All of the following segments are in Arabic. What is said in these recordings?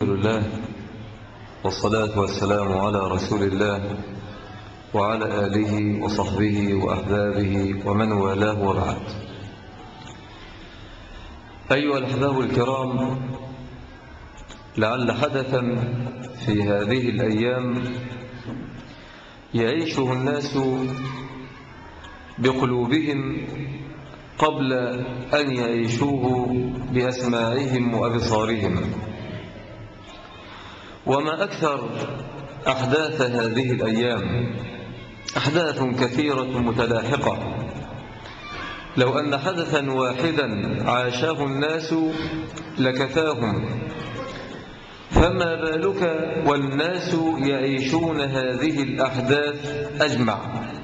الحمد لله والصلاة والسلام على رسول الله وعلى آله وصحبه وأحبابه ومن والاه وبعد. أيها الأحباب الكرام، لعل حدثا في هذه الأيام يعيشه الناس بقلوبهم قبل أن يعيشوه بأسماعهم وأبصارهم. وما أكثر أحداث هذه الأيام، أحداث كثيرة متلاحقة، لو أن حدثا واحدا عاشاه الناس لكفاهم، فما بالك والناس يعيشون هذه الأحداث أجمع.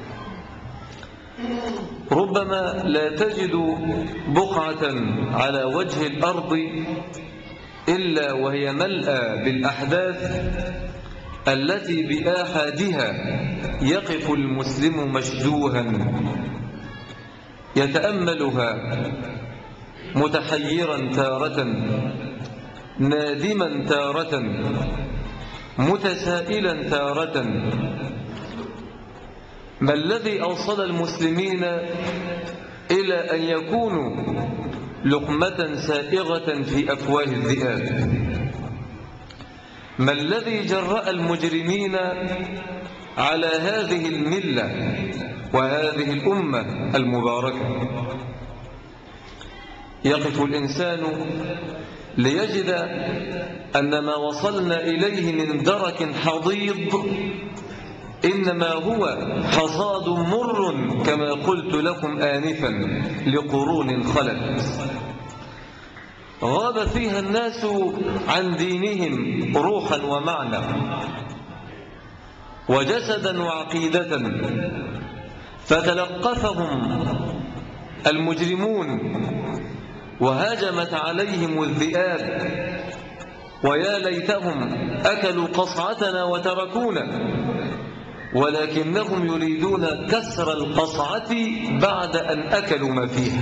ربما لا تجد بقعة على وجه الأرض إلا وهي ملأى بالأحداث التي بآحادها يقف المسلم مشدوها يتأملها، متحيرا تارة، نادما تارة، متسائلا تارة. ما الذي أوصل المسلمين إلى أن يكونوا لقمة سائغة في أفواه الذئاب؟ ما الذي جرأ المجرمين على هذه الملة وهذه الأمة المباركة؟ يقف الإنسان ليجد أن ما وصلنا إليه من درك حضيض إنما هو حصاد مر، كما قلت لكم آنفا، لقرون خلت غاب فيها الناس عن دينهم روحا ومعنى وجسدا وعقيدة، فتلقفهم المجرمون وهاجمت عليهم الذئاب، ويا ليتهم أكلوا قصعتنا وتركونا، ولكنهم يريدون كسر القصعة بعد أن أكلوا ما فيها.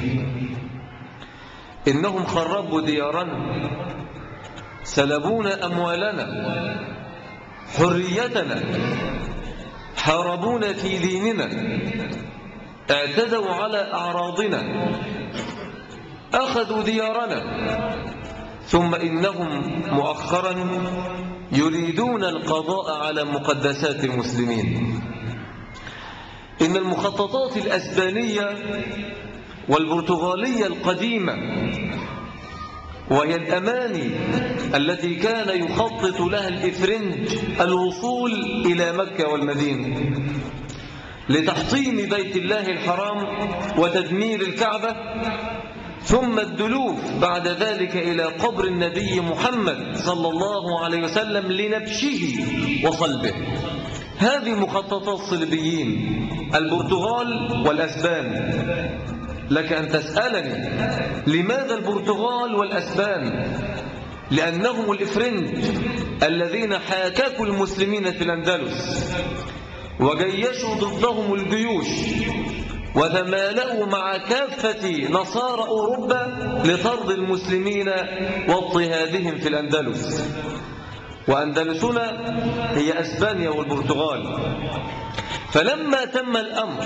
إنهم خربوا ديارنا، سلبونا أموالنا، حريتنا، حاربونا في ديننا، اعتدوا على أعراضنا، أخذوا ديارنا، ثم إنهم مؤخرا يريدون القضاء على مقدسات المسلمين. إن المخططات الأسبانية والبرتغالية القديمة، وهي الأماني التي كان يخطط لها الإفرنج الوصول إلى مكة والمدينة لتحطيم بيت الله الحرام وتدمير الكعبة، ثم الدلوف بعد ذلك إلى قبر النبي محمد صلى الله عليه وسلم لنبشه وصلبه. هذه مخططات الصليبيين البرتغال والأسبان. لك أن تسألني لماذا البرتغال والأسبان؟ لأنهم الإفرنج الذين حاككوا المسلمين في الأندلس وجيشوا ضدهم الجيوش وتمالأوا مع كافة نصارى أوروبا لطرد المسلمين واضطهادهم في الأندلس. وأندلسنا هي أسبانيا والبرتغال. فلما تم الأمر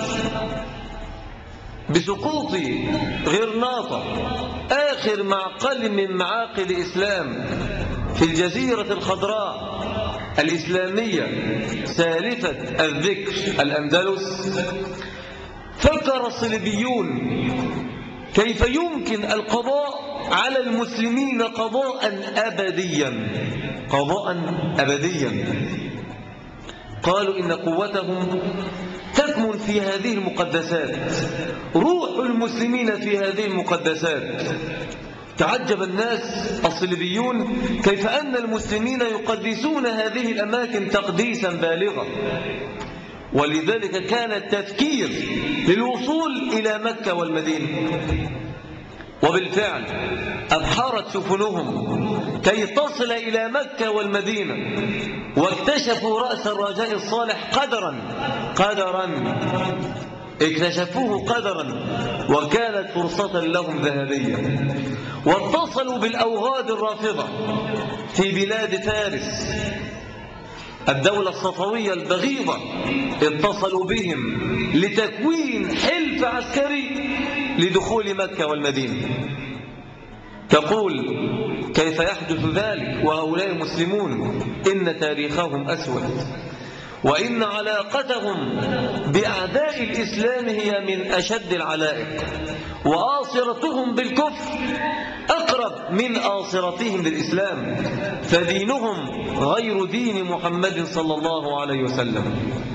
بسقوط غرناطة، آخر معقل من معاقل الإسلام في الجزيرة الخضراء الإسلامية سالفة الذكر الأندلس، فكر الصليبيون كيف يمكن القضاء على المسلمين قضاء أبديا، قضاء أبديا. قالوا إن قوتهم تكمن في هذه المقدسات، روح المسلمين في هذه المقدسات. تعجب الناس الصليبيون كيف أن المسلمين يقدسون هذه الأماكن تقديسا بالغا، ولذلك كان التفكير للوصول إلى مكة والمدينة. وبالفعل أبحرت سفنهم كي تصل إلى مكة والمدينة، واكتشفوا رأس الرجاء الصالح قدرا اكتشفوه قدرا وكانت فرصة لهم ذهبية، واتصلوا بالأوغاد الرافضة في بلاد فارس الدولة الصفوية البغيضة، اتصلوا بهم لتكوين حلف عسكري لدخول مكة والمدينة. تقول كيف يحدث ذلك وهؤلاء مسلمون؟ إن تاريخهم أسود، وإن علاقتهم بأعداء الإسلام هي من أشد العلائق، وآصرتهم بالكفر أقرب من آصرتهم للإسلام، فدينهم غير دين محمد صلى الله عليه وسلم.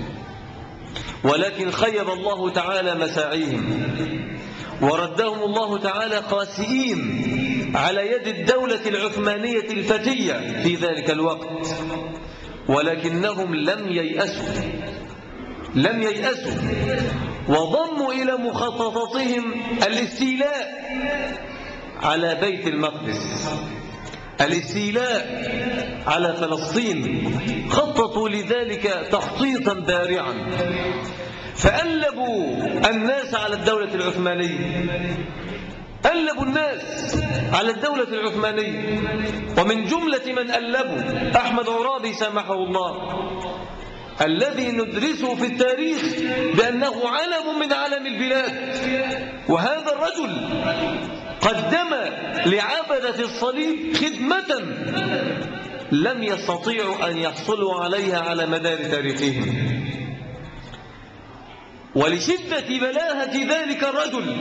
ولكن خيب الله تعالى مساعيهم، وردهم الله تعالى قاسئين على يد الدولة العثمانية الفتية في ذلك الوقت، ولكنهم لم ييأسوا وضموا إلى مخططاتهم الاستيلاء على بيت المقدس، الاستيلاء على فلسطين. خططوا لذلك تخطيطا بارعا، فألبوا الناس على الدولة العثمانية، ألبوا الناس على الدولة العثمانية. ومن جملة من ألبوا أحمد عرابي سامحه الله، الذي ندرسه في التاريخ بأنه علم من علم البلاد، وهذا الرجل قدم لعبدة الصليب خدمة لم يستطيعوا أن يحصلوا عليها على مدار تاريخهم. ولشدة بلاهة ذلك الرجل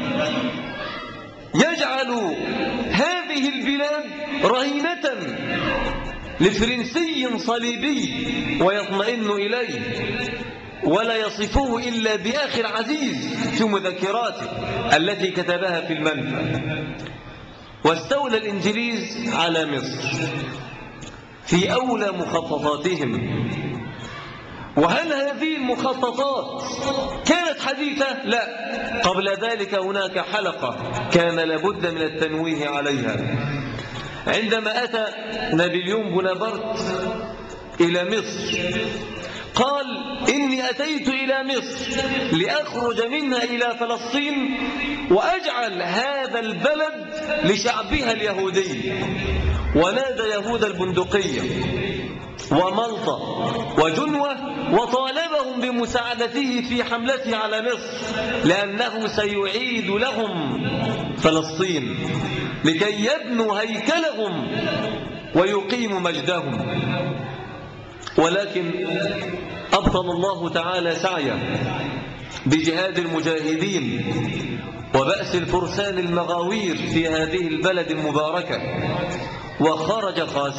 يجعل هذه البلاد رهينة لفرنسي صليبي ويطمئن إليه، ولا يصفه إلا بأخي العزيز في مذكراته التي كتبها في المنفى. واستولى الإنجليز على مصر في أولى مخططاتهم. وهل هذه المخططات كانت حديثة؟ لا، قبل ذلك هناك حلقة كان لابد من التنويه عليها. عندما أتى نابليون بونابرت إلى مصر قال إني أتيت إلى مصر لأخرج منها إلى فلسطين وأجعل هذا البلد لشعبها اليهودي. ونادى يهود البندقية وملطة وجنوة وطالبهم بمساعدته في حملته على مصر، لأنه سيعيد لهم فلسطين لكي يبنوا هيكلهم ويقيموا مجدهم. ولكن أبطل الله تعالى سعيه بجهاد المجاهدين وبأس الفرسان المغاوير في هذه البلد المباركة، وخرج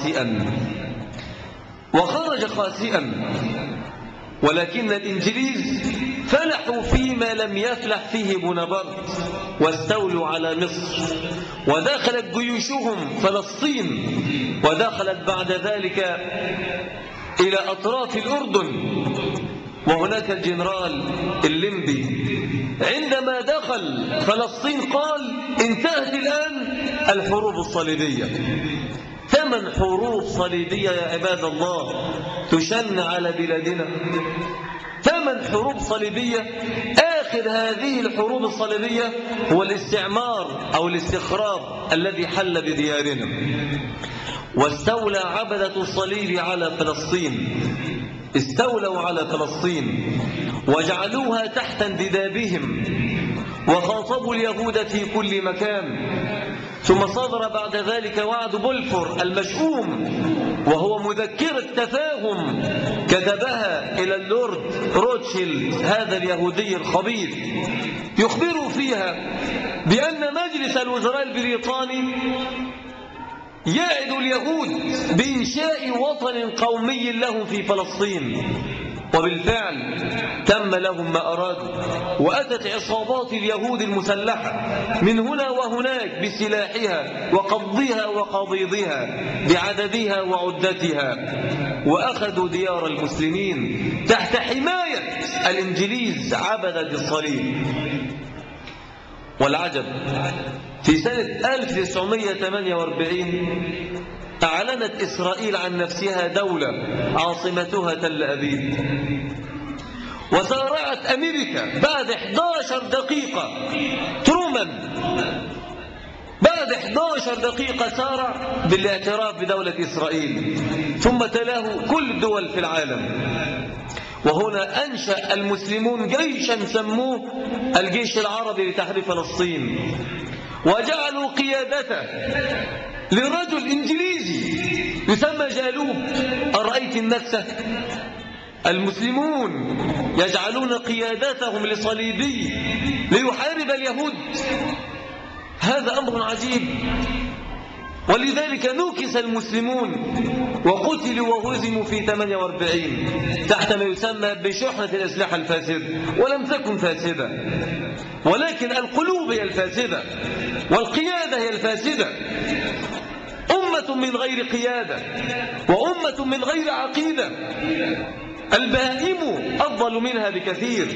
خاسئا. ولكن الإنجليز فلحوا فيما لم يفلح فيه بونابرت، واستولوا على مصر، ودخلت جيوشهم فلسطين، ودخلت بعد ذلك إلى أطراف الأردن. وهناك الجنرال الليمبي عندما دخل فلسطين قال انتهت الآن الحروب الصليبية. 8 حروب صليبية يا عباد الله تشن على بلادنا، 8 حروب صليبية. آخر هذه الحروب الصليبية هو الاستعمار أو الاستخراب الذي حل بديارنا. واستولى عبدة الصليب على فلسطين، استولوا على فلسطين وجعلوها تحت انتدابهم، وخاطبوا اليهود في كل مكان. ثم صدر بعد ذلك وعد بولفور المشؤوم، وهو مذكرة تفاهم كتبها إلى اللورد روتشيلد هذا اليهودي الخبيث، يخبر فيها بأن مجلس الوزراء البريطاني يعد اليهود بإنشاء وطن قومي لهم في فلسطين. وبالفعل تم لهم ما أرادوا، وأتت عصابات اليهود المسلحة من هنا وهناك بسلاحها وقبضها وقضيضها بعددها وعدتها، وأخذوا ديار المسلمين تحت حماية الإنجليز عبدة الصليب. والعجب في سنة 1948 أعلنت إسرائيل عن نفسها دولة عاصمتها تل أبيب، وسارعت أمريكا بعد 11 دقيقة. ترومان بعد 11 دقيقة سارع بالاعتراف بدولة إسرائيل، ثم تلاه كل الدول في العالم. وهنا أنشأ المسلمون جيشا سموه الجيش العربي لتحرير فلسطين، وجعلوا قيادته لرجل إنجليزي يسمى جالوب. أرأيت النكسة؟ المسلمون يجعلون قيادتهم لصليبي ليحارب اليهود. هذا أمر عجيب. ولذلك نكس المسلمون وقتلوا وهزموا في 48 تحت ما يسمى بشحنة الأسلحة الفاسدة، ولم تكن فاسدة، ولكن القلوب هي الفاسدة والقيادة هي الفاسدة. أمة من غير قيادة وأمة من غير عقيدة البهائم أفضل منها بكثير.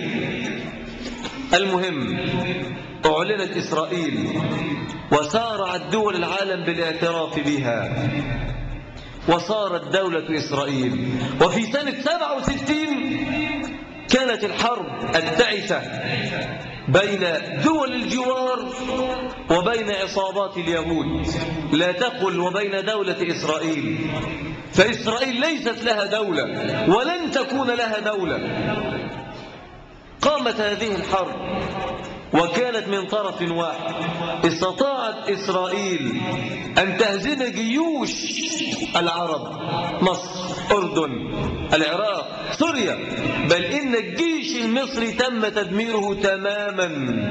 المهم أعلنت إسرائيل وسارعت دول العالم بالاعتراف بها، وصارت دولة إسرائيل. وفي سنة 67 كانت الحرب التعسة بين دول الجوار وبين عصابات اليهود، لا تقل وبين دولة إسرائيل، فإسرائيل ليست لها دولة ولن تكون لها دولة. قامت هذه الحرب وكانت من طرف واحد. استطاعت إسرائيل أن تهزم جيوش العرب، مصر، أردن، العراق، سوريا، بل إن الجيش المصري تم تدميره تماما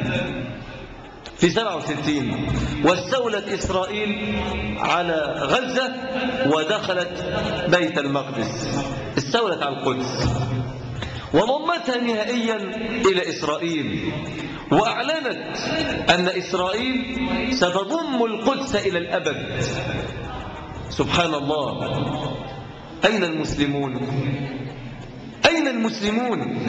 في 67. واستولت إسرائيل على غزة ودخلت بيت المقدس، استولت على القدس وضمتها نهائيا إلى إسرائيل، وأعلنت أن إسرائيل ستضم القدس إلى الأبد. سبحان الله. أين المسلمون؟ أين المسلمون؟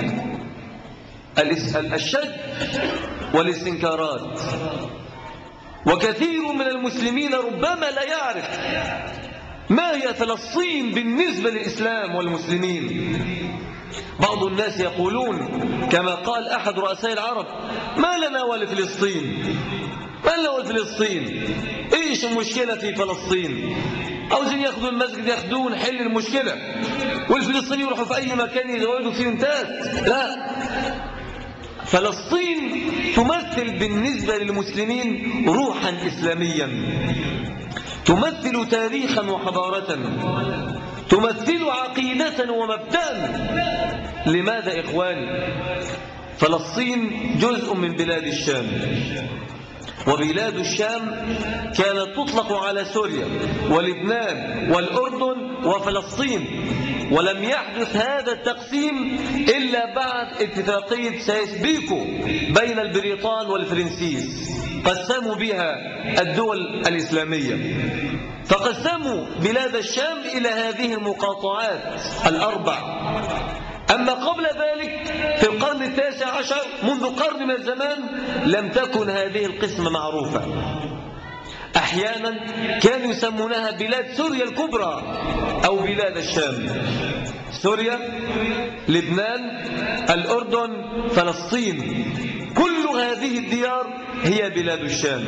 الشد والاستنكارات. وكثير من المسلمين ربما لا يعرف ما هي فلسطين بالنسبة للإسلام والمسلمين. بعض الناس يقولون كما قال أحد رؤساء العرب: ما لنا ولفلسطين، ما لنا ولفلسطين، إيش المشكلة في فلسطين؟ عاوزين ياخذوا المسجد ياخذون، حل المشكلة، والفلسطينيين يروحوا في أي مكان يقعدوا فيه انتهت. لا، فلسطين تمثل بالنسبة للمسلمين روحا إسلاميا، تمثل تاريخا وحضارة، تمثل عقيدة ومبدأ. لماذا إخواني؟ فلسطين جزء من بلاد الشام، وبلاد الشام كانت تطلق على سوريا ولبنان والأردن وفلسطين، ولم يحدث هذا التقسيم إلا بعد اتفاقية سايس-بيكو بين البريطان والفرنسيس، قسموا بها الدول الإسلامية، فقسموا بلاد الشام إلى هذه المقاطعات الأربع. أما قبل ذلك في القرن 19 منذ قرن من الزمان لم تكن هذه القسمة معروفة. أحيانا كانوا يسمونها بلاد سوريا الكبرى أو بلاد الشام، سوريا، لبنان، الأردن، فلسطين، كل هذه الديار هي بلاد الشام.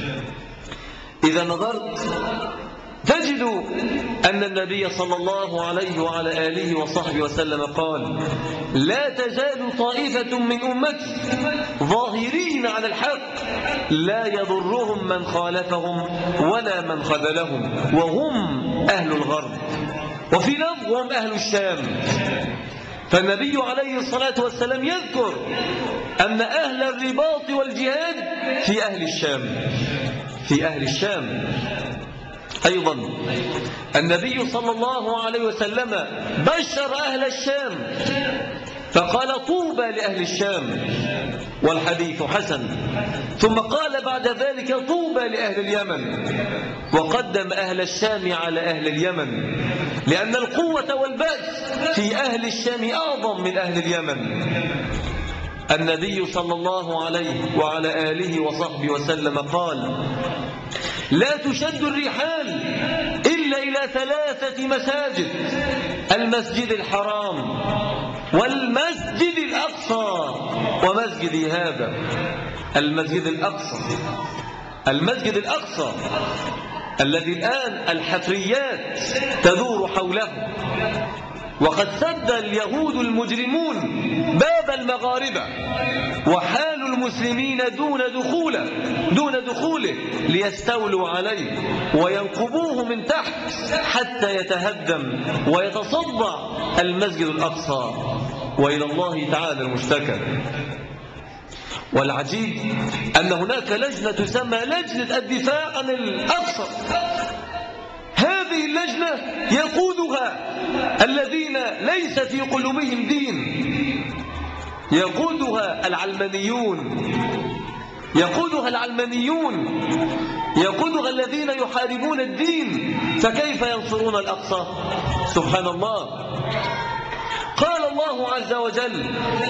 إذا نظرت تجد أن النبي صلى الله عليه وعلى آله وصحبه وسلم قال: لا تزال طائفة من أمتي ظاهرين على الحق لا يضرهم من خالفهم ولا من خذلهم، وهم أهل الغرب، وفي لفظ وهم أهل الشام. فالنبي عليه الصلاة والسلام يذكر أن أهل الرباط والجهاد في أهل الشام، في أهل الشام. أيضا النبي صلى الله عليه وسلم بشر أهل الشام فقال: طوبى لأهل الشام، والحديث حسن. ثم قال بعد ذلك: طوبى لأهل اليمن، وقدم أهل الشام على أهل اليمن، لأن القوة والبأس في أهل الشام أعظم من أهل اليمن. النبي صلى الله عليه وعلى آله وصحبه وسلم قال: لا تشد الرحال إلا إلى 3 مساجد: المسجد الحرام والمسجد الأقصى ومسجد هذا. المسجد الأقصى، المسجد الأقصى الذي الآن الحفريات تدور حوله، وقد سد اليهود المجرمون باب المغاربة وحال المسلمين دون دخوله ليستولوا عليه وينقبوه من تحت حتى يتهدم ويتصدع المسجد الأقصى، وإلى الله تعالى المشتكى. والعجيب أن هناك لجنة تسمى لجنة الدفاع عن الأقصى. هذه اللجنة يقودها الذين ليس في قلوبهم دين، يقودها العلمانيون، يقودها الذين يحاربون الدين، فكيف ينصرون الأقصى؟ سبحان الله. قال الله عز وجل: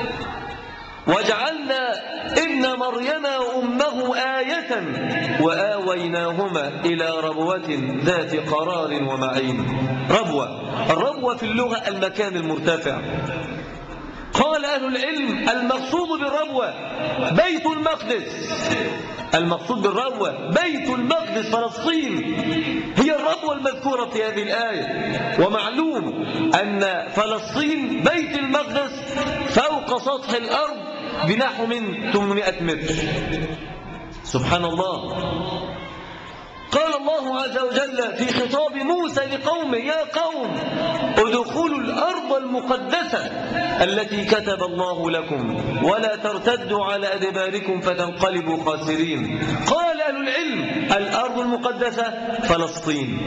وجعلنا ابن مريم وأمه آية وآويناهما إلى ربوة ذات قرار ومعين. الربوة في اللغة المكان المرتفع. قال أهل العلم: المقصود بالربوة بيت المقدس، المقصود بالربوة بيت المقدس فلسطين، هي الربوة المذكورة في هذه الآية. ومعلوم أن فلسطين بيت المقدس فوق سطح الأرض بنحو من 800 متر. سبحان الله. قال الله عز وجل في خطاب موسى لقومه: يا قوم ادخلوا الأرض المقدسة التي كتب الله لكم ولا ترتدوا على أدباركم فتنقلبوا خاسرين. قال أهل العلم: الأرض المقدسة فلسطين،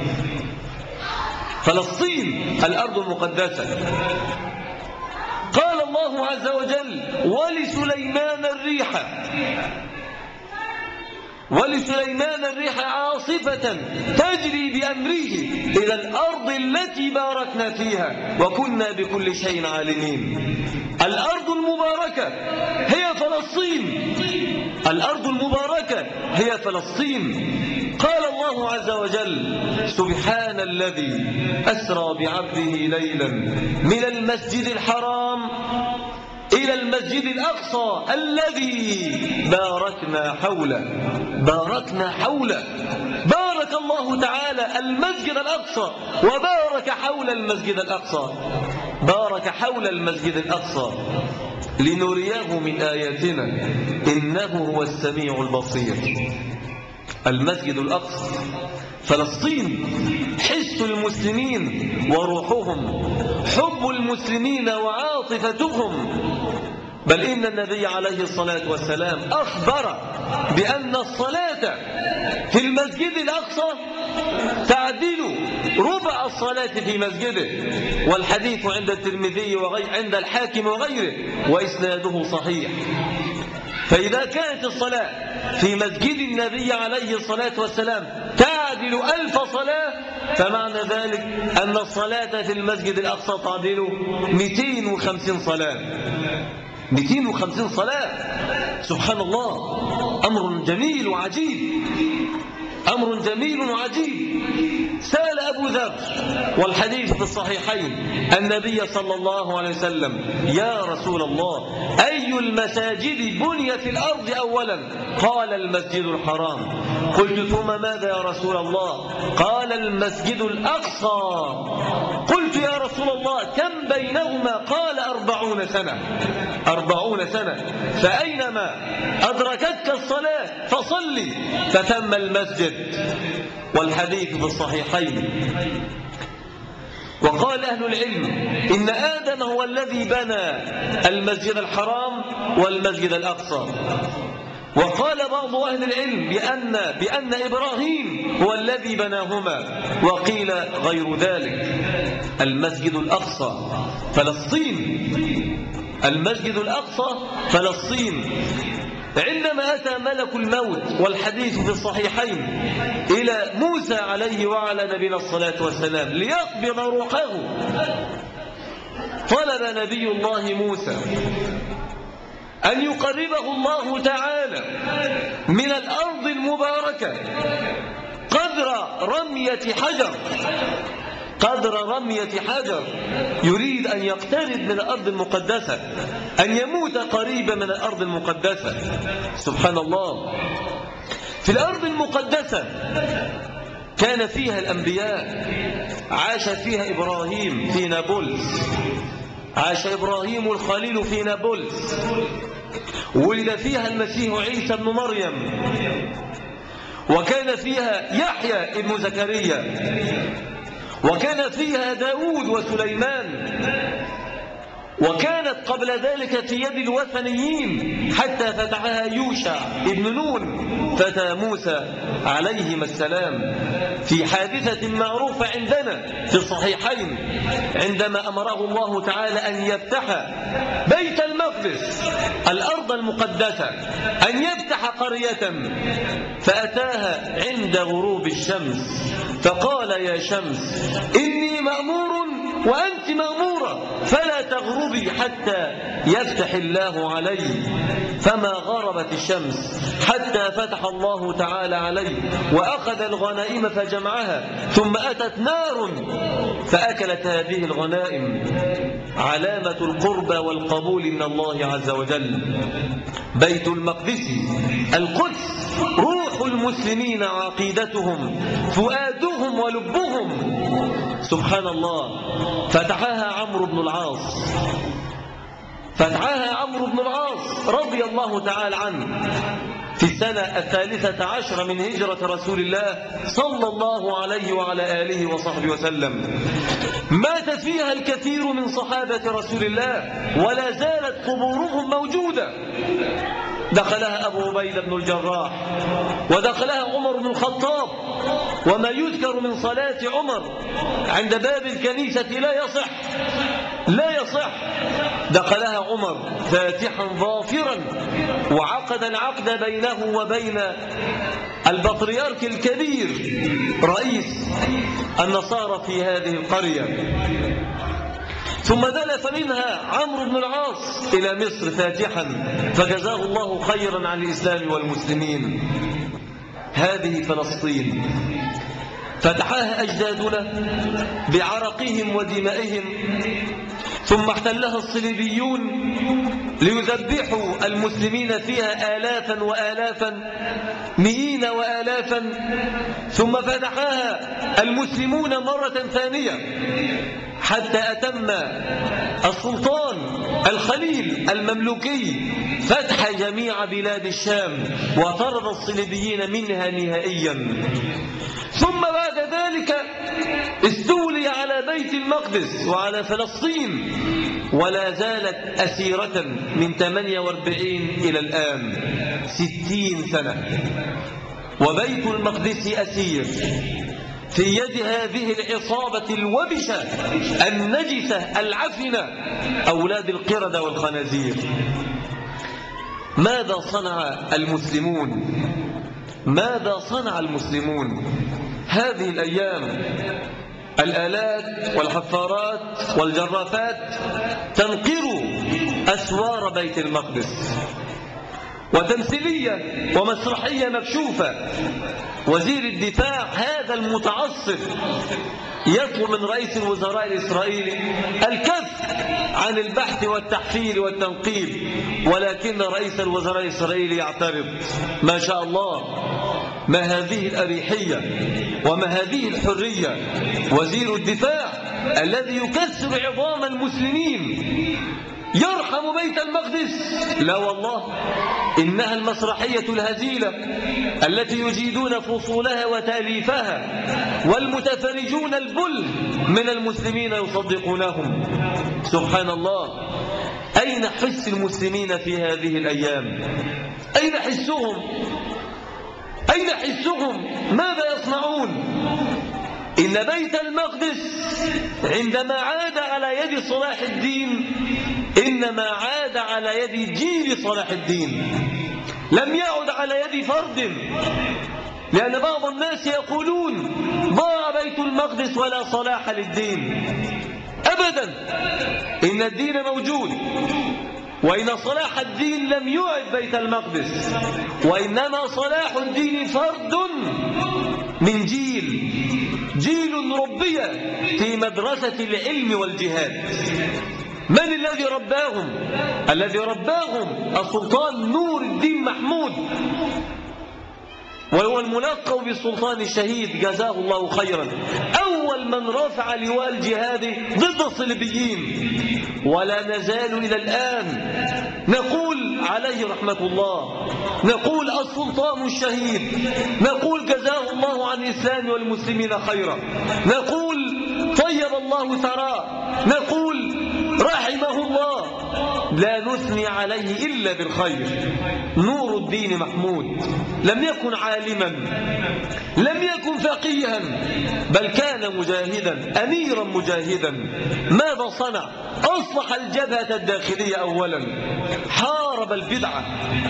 الأرض المقدسة. قال الله عز وجل: ولسليمان الريح عاصفة تجري بأمره إلى الأرض التي باركنا فيها وكنا بكل شيء عالمين. الأرض المباركة هي فلسطين، الأرض المباركة هي فلسطين. قال الله عز وجل: سبحان الذي أسرى بعبده ليلا من المسجد الحرام إلى المسجد الأقصى الذي باركنا حوله. بارك الله تعالى المسجد الأقصى وبارك حول المسجد الأقصى، بارك حول المسجد الأقصى لنريه من آياتنا إنه هو السميع البصير. المسجد الأقصى فلسطين، حس المسلمين وروحهم، حب المسلمين وعاطفتهم. بل إن النبي عليه الصلاة والسلام أخبر بأن الصلاة في المسجد الأقصى تعدل ربع الصلاة في مسجده، والحديث عند الترمذي عند الحاكم وغيره وإسناده صحيح. فإذا كانت الصلاة في مسجد النبي عليه الصلاة والسلام تعدل 1000 صلاة، فمعنى ذلك أن الصلاة في المسجد الأقصى تعدل 250 صلاة. 250 صلاة. سبحان الله. أمر جميل وعجيب، أمر جميل وعجيب. سأل أبو ذر والحديث في الصحيحين النبي صلى الله عليه وسلم: يا رسول الله، أي المساجد بني في الأرض أولا؟ قال: المسجد الحرام. قلت: ثم ماذا يا رسول الله؟ قال: المسجد الأقصى. قلت: يا رسول الله، كم بينهما؟ قال: 40 سنة. 40 سنة. فأينما أدركتك الصلاة فصلي، فثم المسجد. والحديث في الصحيحين. وقال أهل العلم إن آدم هو الذي بنى المسجد الحرام والمسجد الأقصى. وقال بعض أهل العلم بأن إبراهيم هو الذي بناهما، وقيل غير ذلك. المسجد الأقصى فلسطين، المسجد الأقصى فلسطين. عندما أتى ملك الموت والحديث في الصحيحين إلى موسى عليه وعلى نبينا الصلاة والسلام ليقبض روحه، طلب نبي الله موسى أن يقربه الله تعالى من الأرض المباركة قدر رمية حجر قدر رمية حجر، يريد أن يقترب من الأرض المقدسة، أن يموت قريبا من الأرض المقدسة. سبحان الله. في الأرض المقدسة كان فيها الأنبياء، عاش فيها إبراهيم في نابلس، عاش إبراهيم الخليل في نابلس، ولد فيها المسيح عيسى بن مريم، وكان فيها يحيى ابن زكريا، وكان فيها داود وسليمان، وكانت قبل ذلك في يد الوثنيين حتى فتحها يوشع ابن نون فتى موسى عليهما السلام في حادثة معروفة عندنا في الصحيحين، عندما أمره الله تعالى أن يفتح بيت المقدس الأرض المقدسة، أن يفتح قرية، فأتاها عند غروب الشمس فقال يا شمس إني مأمور وأنت مأمورة فلا تغربي حتى يفتح الله علي، فما غربت الشمس حتى فتح الله تعالى عليه وأخذ الغنائم فجمعها، ثم أتت نار فأكلت هذه الغنائم، علامة القربى والقبول من الله عز وجل. بيت المقدس القدس روح المسلمين، عقيدتهم، فؤادهم ولبهم. سبحان الله. فتحها عمرو بن العاص، فتحها عمرو بن العاص رضي الله تعالى عنه في السنة 13 من هجرة رسول الله صلى الله عليه وعلى آله وصحبه وسلم. مات فيها الكثير من صحابة رسول الله ولا زالت قبورهم موجودة. دخلها أبو عبيدة بن الجراح، ودخلها عمر بن الخطاب، وما يذكر من صلاة عمر عند باب الكنيسة لا يصح. دخلها عمر فاتحا ظافرا، وعقد العقد بينه وبين البطريرك الكبير رئيس النصارى في هذه القرية. ثم دلف منها عمرو بن العاص إلى مصر فاتحا، فجزاه الله خيرا عن الإسلام والمسلمين. هذه فلسطين فتحها أجدادنا بعرقهم ودمائهم، ثم احتلها الصليبيون ليذبحوا المسلمين فيها آلافا وآلافا، مئين وآلافا، ثم فتحها المسلمون مرة ثانية حتى أتم السلطان الخليل المملوكي فتح جميع بلاد الشام وطرد الصليبيين منها نهائيا. ثم بعد ذلك استولي على بيت المقدس وعلى فلسطين، ولا زالت أسيرة من 48 إلى الآن 60 سنة، وبيت المقدس أسير في يد هذه العصابة الوبشة النجسة العفنة، أولاد القردة والخنازير. ماذا صنع المسلمون؟ ماذا صنع المسلمون هذه الأيام؟ الآلات والحفارات والجرافات تنقر أسوار بيت المقدس، وتمثيلية ومسرحية مكشوفة. وزير الدفاع هذا المتعصب يطلب من رئيس الوزراء الإسرائيلي الكف عن البحث والتحفير والتنقيب، ولكن رئيس الوزراء الإسرائيلي يعترض. ما شاء الله، ما هذه الأريحية وما هذه الحرية! وزير الدفاع الذي يكسر عظام المسلمين يرحم بيت المقدس؟ لا والله، إنها المسرحية الهزيلة التي يجيدون فصولها وتأليفها، والمتفرجون البل من المسلمين يصدقونهم. سبحان الله. أين حس المسلمين في هذه الأيام؟ أين حسهم؟ أين حسهم؟ ماذا يصنعون؟ إن بيت المقدس عندما عاد على يد صلاح الدين إنما عاد على يد جيل صلاح الدين، لم يعد على يد فرد. لأن بعض الناس يقولون ضاع بيت المقدس ولا صلاح للدين. أبدا، إن الدين موجود، وإن صلاح الدين لم يعد بيت المقدس، وإنما صلاح الدين فرد من جيل جيل ربي في مدرسة العلم والجهاد. من الذي رباهم؟ الذي رباهم السلطان نور الدين محمود، وهو الملقب بالسلطان الشهيد جزاه الله خيرا، أول من رفع لواء الجهاد ضد الصليبيين، ولا نزال إلى الآن نقول عليه رحمة الله، نقول السلطان الشهيد، نقول جزاه الله عن الإسلام والمسلمين خيرا، نقول طيب الله ثراه، نقول رحمه الله، لا نثني عليه إلا بالخير. نور الدين محمود لم يكن عالما، لم يكن فقيها، بل كان مجاهدا، أميرا مجاهدا. ماذا صنع؟ أصلح الجبهة الداخلية أولا، حارب البدعة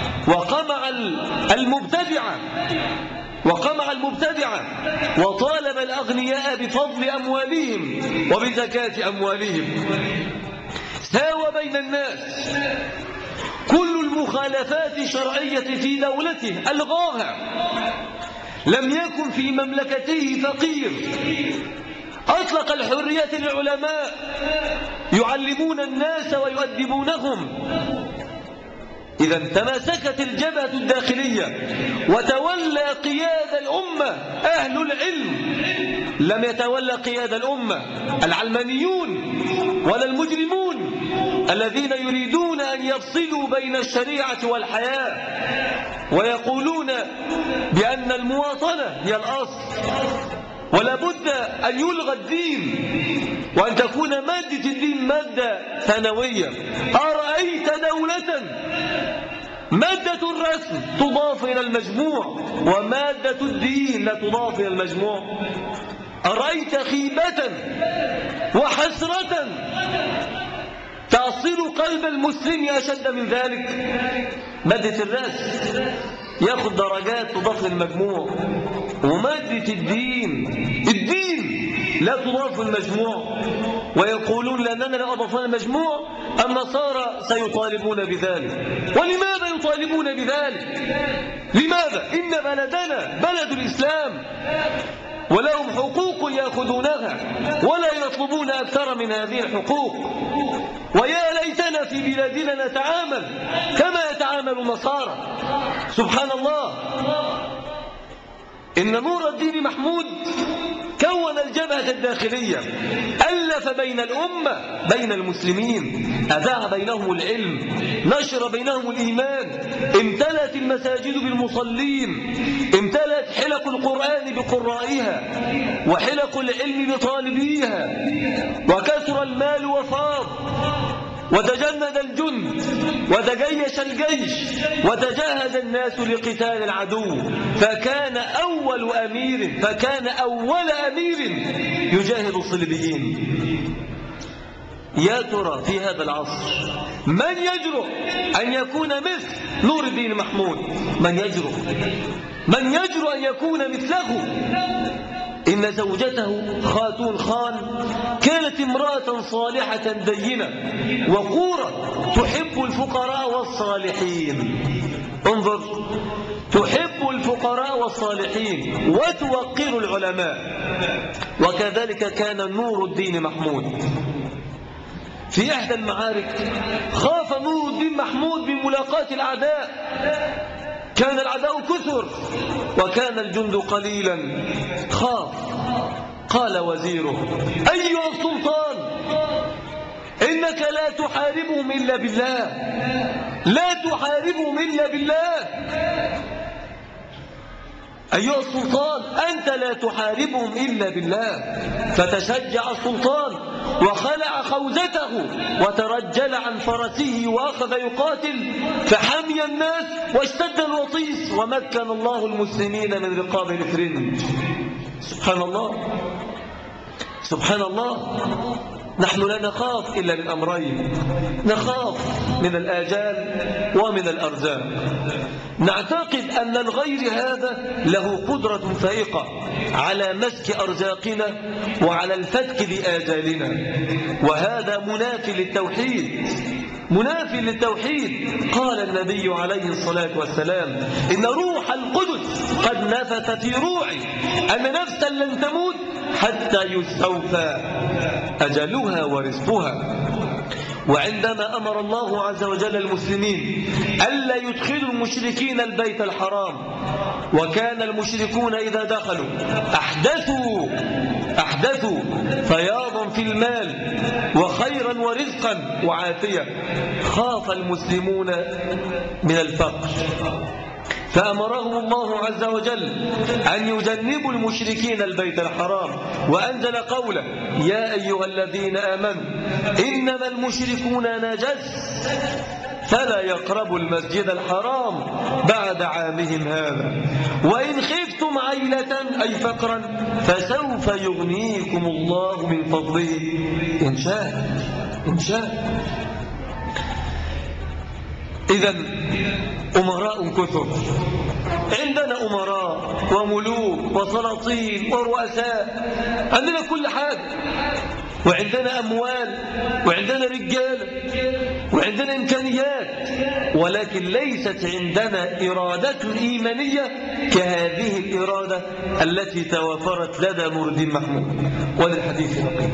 وقمع المبتدعة وطالب الأغنياء بفضل أموالهم وبزكاة أموالهم، ساوى بين الناس، كل المخالفات الشرعية في دولته ألغاها، لم يكن في مملكته فقير، أطلق الحرية للعلماء يعلمون الناس ويؤدبونهم. إذا تماسكت الجبهة الداخلية وتولى قيادة الأمة أهل العلم، لم يتولى قيادة الأمة العلمانيون ولا المجرمون الذين يريدون أن يفصلوا بين الشريعة والحياة ويقولون بأن المواطنة هي الأصل، ولا بد أن يلغى الدين وأن تكون مادة الدين مادة ثانوية. أرأيت دولة مادة الرسم تضاف إلى المجموع ومادة الدين لا تضاف إلى المجموع؟ أرأيت خيبة وحسرة تصل قلب المسلم أشد من ذلك؟ مادة الرسم يأخذ درجات تضاف للمجموع، ومادة الدين لا تضاف للمجموع، ويقولون لأننا لو أضفنا المجموع النصارى سيطالبون بذلك. ولماذا يطالبون بذلك؟ لماذا؟ إن بلدنا بلد الإسلام ولهم حقوق يأخذونها ولا يطلبون أكثر من هذه الحقوق. ويا ليتنا في بلادنا نتعامل كما يتعامل النصارى. سبحان الله. إن نور الدين محمود كون الجبهة الداخلية، ألف بين الأمة، بين المسلمين، أذاع بينهم العلم، نشر بينهم الإيمان، امتلأت المساجد بالمصلين، امتلأت حلق القرآن بقرائها وحلق العلم بطالبيها، وكثر المال وفاض، وتجند الجند وتجيش الجيش وتجهز الناس لقتال العدو، فكان أول أمير يجاهد الصليبيين. يا ترى في هذا العصر من يجرؤ أن يكون مثل نور الدين محمود؟ من يجرؤ أن يكون مثله؟ إن زوجته خاتون خان كانت امرأة صالحة دينة وقورة تحب الفقراء والصالحين. انظر، تحب الفقراء والصالحين وتوقر العلماء. وكذلك كان نور الدين محمود. في إحدى المعارك خاف نور الدين محمود من ملاقاة الأعداء، كان الأعداء كثر وكان الجند قليلا، خاف. قال وزيره: أيها السلطان، إنك لا تحاربهم إلا بالله، لا تحاربهم إلا بالله. أيها السلطان، أنت لا تحاربهم إلا بالله. فتشجع السلطان وخلع خوذته وترجل عن فرسه وأخذ يقاتل، فحمي الناس واشتد الوطيس ومكن الله المسلمين من رقاب الفرنج. سبحان الله، سبحان الله. نحن لا نخاف إلا من أمرين: نخاف من الآجال ومن الأرزاق. نعتقد أن الغير هذا له قدرة فائقة على مسك أرزاقنا وعلى الفتك بآجالنا، وهذا منافي للتوحيد، منافي للتوحيد. قال النبي عليه الصلاة والسلام: إن روح القدس قد نفث في روعي أن نفسا لن تموت حتى يستوفى أجلها ورزقها. وعندما أمر الله عز وجل المسلمين ألا يدخلوا المشركين البيت الحرام، وكان المشركون إذا دخلوا أحدثوا فياضا في المال وخيرا ورزقا وعافية، خاف المسلمون من الفقر، فأمرهم الله عز وجل أن يجنبوا المشركين البيت الحرام، وأنزل قوله: يا أيها الذين آمنوا إنما المشركون نجس فلا يقربوا المسجد الحرام بعد عامهم هذا، وإن خفتم عيلة أي فقرا فسوف يغنيكم الله من فضله إن شاء. إذن أمراء كثر، عندنا أمراء وملوك وسلاطين ورؤساء، عندنا كل حاجة، وعندنا أموال وعندنا رجال وعندنا إمكانيات، ولكن ليست عندنا إرادة إيمانية كهذه الإرادة التي توافرت لدى نور الدين محمود. وللحديث بقية.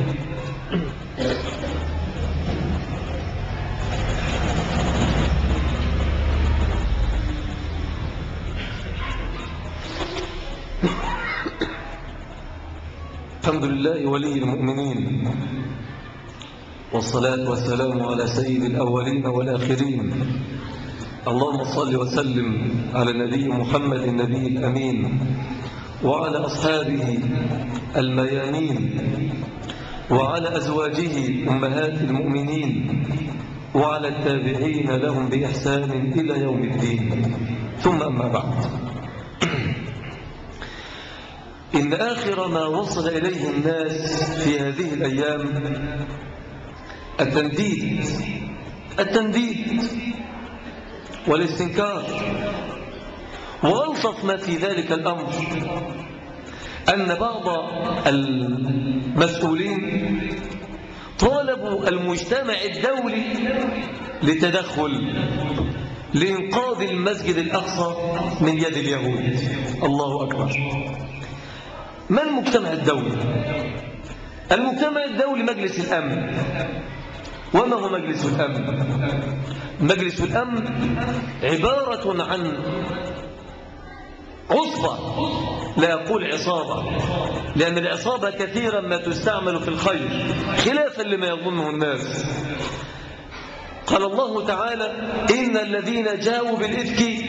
الحمد لله ولي المؤمنين، والصلاة والسلام على سيد الأولين والآخرين. اللهم صل وسلم على النبي محمد النبي الأمين، وعلى أصحابه الميامين، وعلى أزواجه أمهات المؤمنين، وعلى التابعين لهم بإحسان إلى يوم الدين. ثم أما بعد، إن آخر ما وصل إليه الناس في هذه الأيام التنديد والاستنكار. وألطف ما في ذلك الأمر أن بعض المسؤولين طالبوا المجتمع الدولي لتدخل لإنقاذ المسجد الأقصى من يد اليهود. الله أكبر. ما المجتمع الدولي؟ المجتمع الدولي مجلس الأمن. وما هو مجلس الأمن؟ مجلس الأمن عبارة عن عصبة، لا أقول عصابة، لأن العصابة كثيرا ما تستعمل في الخير خلافا لما يظنه الناس. قال الله تعالى: إن الذين جاءوا بالإفك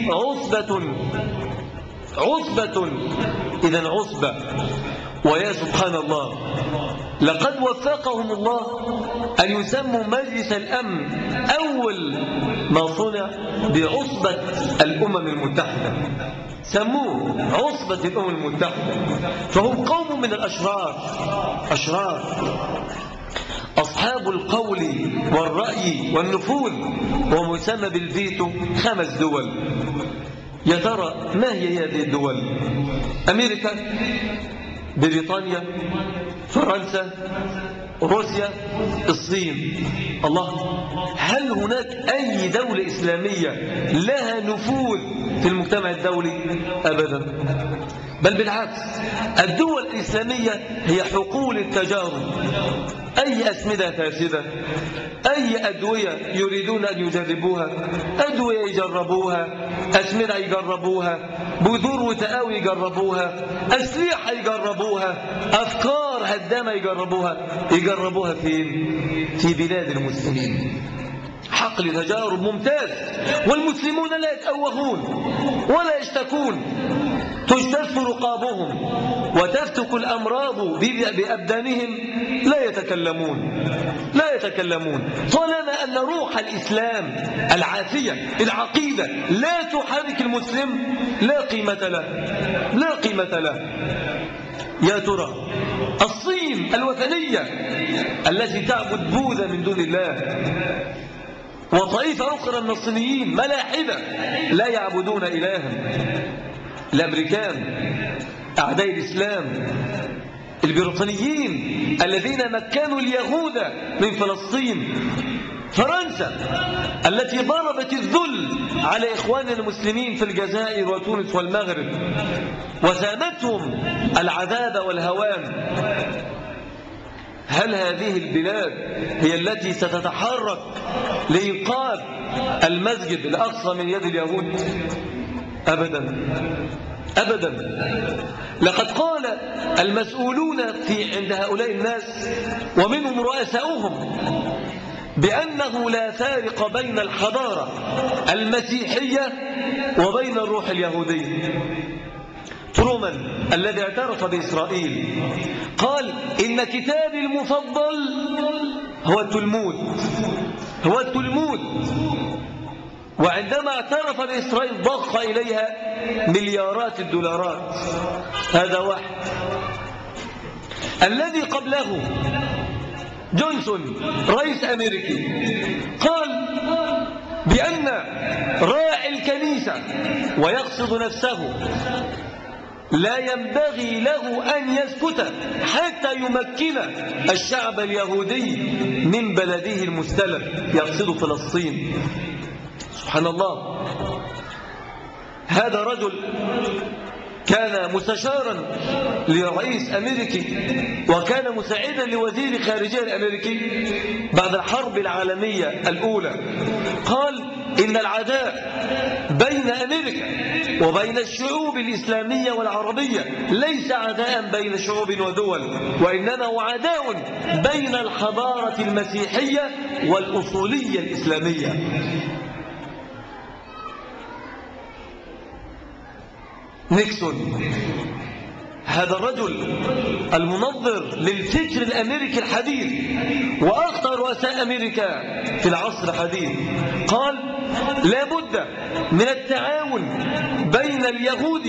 عصبة. إذن عصبة. ويا سبحان الله، لقد وفقهم الله أن يسموا مجلس الأمن أول ما صنع بعصبة الأمم المتحدة، سموه عصبة الأمم المتحدة. فهم قوم من الأشرار، أصحاب القول والرأي والنفوذ، ومسمى بالفيتو 5 دول. يا ترى ما هي هذه الدول؟ أمريكا، بريطانيا، فرنسا، روسيا، الصين. الله، هل هناك أي دولة إسلامية لها نفوذ في المجتمع الدولي؟ أبدا، بل بالعكس، الدول الإسلامية هي حقول التجارب. أي أسمدة فاسدة، أي أدوية يريدون أن يجربوها، أدوية يجربوها، أسمدة يجربوها، بذور وتآوي يجربوها، أسلحة يجربوها، أفكار هدامة يجربوها فين؟ في بلاد المسلمين. حقل تجارب ممتاز، والمسلمون لا يتأوهون ولا يشتكون، تجتث رقابهم وتفتك الأمراض بأبدانهم، لا يتكلمون طالما أن روح الإسلام العافية العقيدة لا تحرك المسلم، لا قيمة له. يا ترى الصين الوثنية التي تعبد بوذا من دون الله، وطائفة أخرى من الصينيين ملاحدة لا يعبدون إلها، الأمريكان أعداء الإسلام، البريطانيين الذين مكنوا اليهود من فلسطين، فرنسا التي ضربت الذل على إخواننا المسلمين في الجزائر وتونس والمغرب، وسامتهم العذاب والهوان هل هذه البلاد هي التي ستتحرك لإنقاذ المسجد الأقصى من يد اليهود؟ أبدا أبدا. لقد قال المسؤولون عند هؤلاء الناس ومنهم رؤساؤهم بأنه لا فارق بين الحضارة المسيحية وبين الروح اليهودية. ترومان الذي اعترف بإسرائيل قال إن كتابي المفضل هو التلمود، هو التلمود. وعندما اعترف بإسرائيل ضخ إليها مليارات الدولارات. هذا واحد. الذي قبله جونسون رئيس أمريكي قال بأن راعي الكنيسة ويقصد نفسه لا ينبغي له أن يسكت حتى يمكن الشعب اليهودي من بلده المستلم، يقصد فلسطين. سبحان الله. هذا رجل كان مستشارا لرئيس أمريكي وكان مساعدا لوزير خارجية الأمريكي بعد الحرب العالمية الأولى. قال إن العداء بين أمريكا وبين الشعوب الإسلامية والعربية ليس عداء بين شعوب ودول، وإنما هو عداء بين الحضارة المسيحية والأصولية الإسلامية. نيكسون هذا الرجل المنظر للفكر الأمريكي الحديث وأخطر رؤساء أمريكا في العصر الحديث قال لا بد من التعاون بين اليهود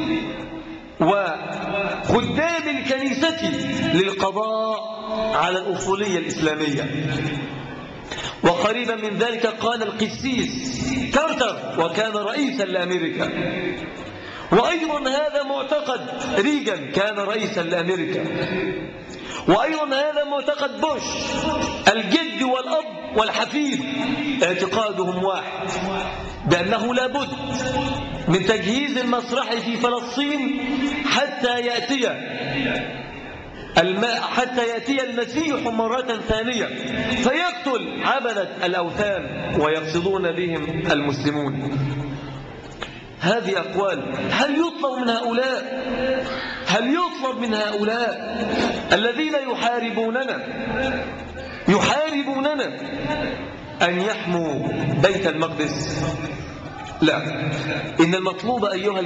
وخدام الكنيسة للقضاء على الأصولية الإسلامية. وقريبا من ذلك قال القسيس كارتر وكان رئيسا لأمريكا. وأيضا هذا معتقد ريغان كان رئيسا لأمريكا. وأيضا هذا معتقد بوش، الجد والأب والحفيد اعتقادهم واحد بأنه لابد من تجهيز المسرح في فلسطين حتى يأتي المسيح مرة ثانية فيقتل عبدة الأوثان ويقصدون بهم المسلمون. هذه أقوال. هل يطلب من هؤلاء الذين يحاربوننا أن يحموا بيت المقدس؟ لا. إن المطلوب أيها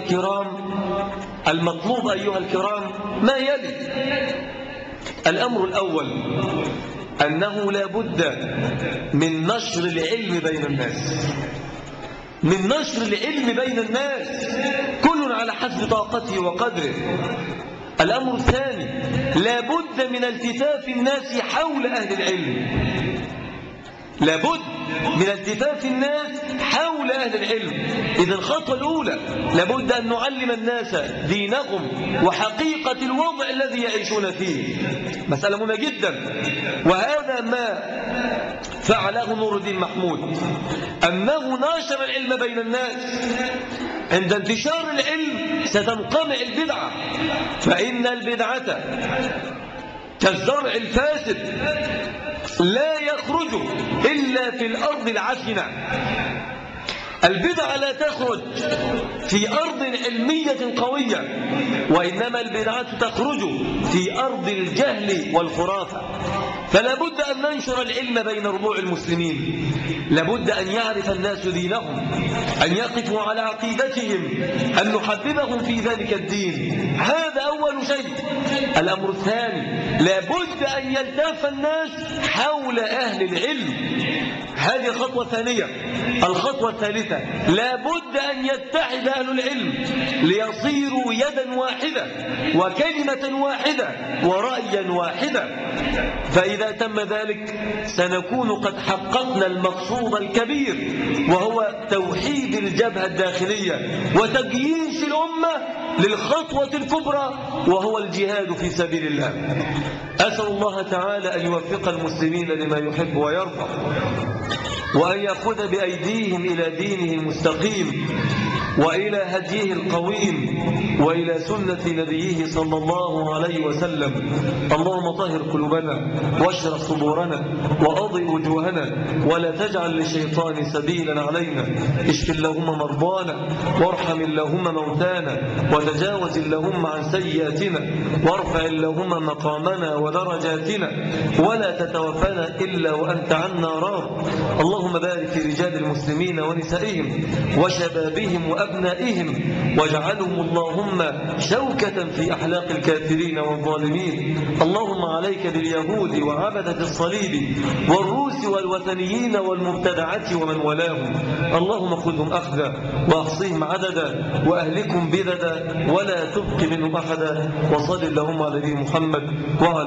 الكرام ما يلي. الأمر الأول أنه لا بد من نشر العلم بين الناس، من نشر العلم بين الناس كل على حسب طاقته وقدره. الأمر الثاني لا بد من التفاف الناس حول أهل العلم، لا بد من التفاف الناس حول أهل العلم. إذا الخطوة الأولى لا بد أن نعلم الناس دينهم وحقيقة الوضع الذي يعيشون فيه، مسألة مهمة جدا. وهذا ما فعله نور الدين محمود، أنه ناشر العلم بين الناس. عند انتشار العلم ستنقمع البدعة، فإن البدعة كالزرع الفاسد لا يخرج إلا في الأرض العفنة. البدعة لا تخرج في أرض علمية قوية، وإنما البدعة تخرج في أرض الجهل والخرافة. فلا بد أن ننشر العلم بين ربوع المسلمين، لا بد أن يعرف الناس دينهم، أن يقفوا على عقيدتهم، أن نحببهم في ذلك الدين. هذا أول شيء. الأمر الثاني لا بد أن يلتف الناس حول أهل العلم. هذه الخطوة الثانية. الخطوة الثالثة لا بد أن يتحد أهل العلم ليصيروا يدا واحدة وكلمة واحدة ورأيا واحدا. فإذا تم ذلك سنكون قد حققنا المقصود الكبير، وهو توحيد الجبهة الداخلية وتجييش الأمة للخطوة الكبرى، وهو الجهاد في سبيل الله. أسأل الله تعالى أن يوفق المسلمين لما يحب ويرضى، وأن يأخذ بأيديهم إلى دينه المستقيم، وإلى هديه القويم وإلى سنة نبيه صلى الله عليه وسلم. اللهم طهر قلوبنا واشرح صدورنا وأضئ وجوهنا ولا تجعل لشيطان سبيلا علينا. اشف اللهم مرضانا وارحم اللهم موتانا وتجاوز اللهم عن سيئاتنا وارفع اللهم مقامنا ودرجاتنا ولا تتوفنا إلا وأنت عنا راض. اللهم بارك في رجال المسلمين ونسائهم وشبابهم وأبنائهم واجعلهم اللهم شوكة في أحلاق الكافرين والظالمين. اللهم عليك باليهود وعبدة الصليب والروس والوثنيين والمبتدعة ومن ولاهم. اللهم خذهم أخذا وأحصيهم عددا وأهلكم بددا ولا تبق منهم أحدا. وصل اللهم على نبينا محمد وعلى